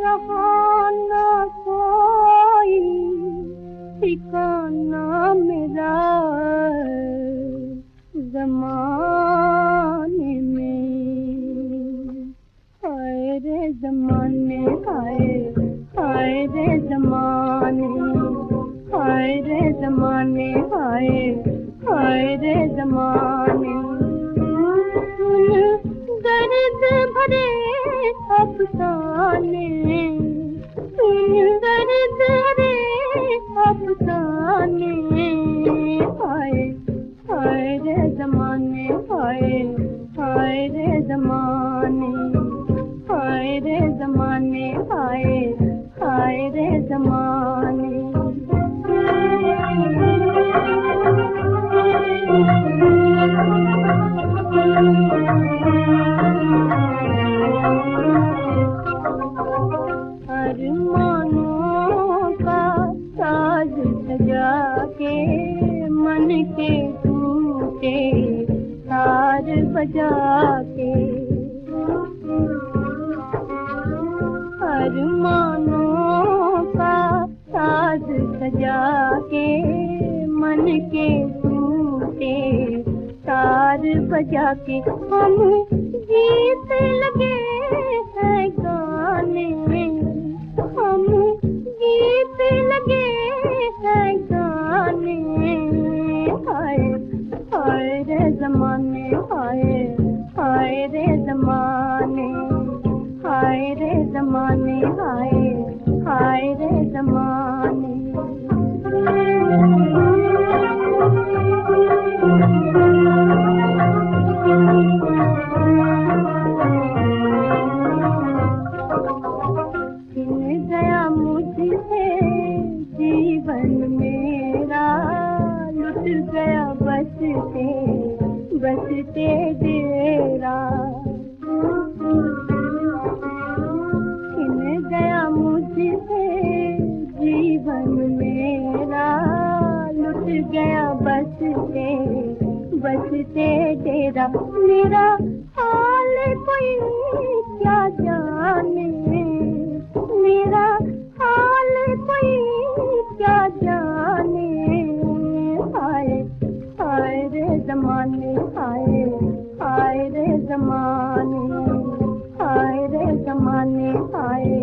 रहा ना कोई ठिकाना मेरा ज़माने में। हाय रे ज़माने, हाय हाय रे ज़माने, हाय रे ज़माने, हाय हाय रे ज़माने। दर्द भरे अफसाने, दर्द भरे अफसाने। हाय हाय रे ज़माने, हाय हाय रे ज़माने, हाय रे ज़माने, हाय हाय रे ज़माने। अरमानों का साज सजा के मन के टूटे तार बजा के। अरमानों का साज सजा के मन के टूटे तार बजा के। हम गीत लगे हैं गाने, हम गीत लगे हैं गाने। हाय हाय रे ज़माने, हाय हाय रे ज़माने, हाय रे ज़माने, हाय हाय रे ज़माने। छिन गया मुझसे जीवन मेरा, लुट गया बसते बसते डेरा। छिन गया मुझसे जीवन मेरा, लुट गया बसते बसते डेरा। मेरा हाल कोई क्या जाने, मेरा हाल कोई क्या जाने। हाय हाय रे ज़माने, हाय हाय रे ज़माने, हाय रे ज़माने, हाय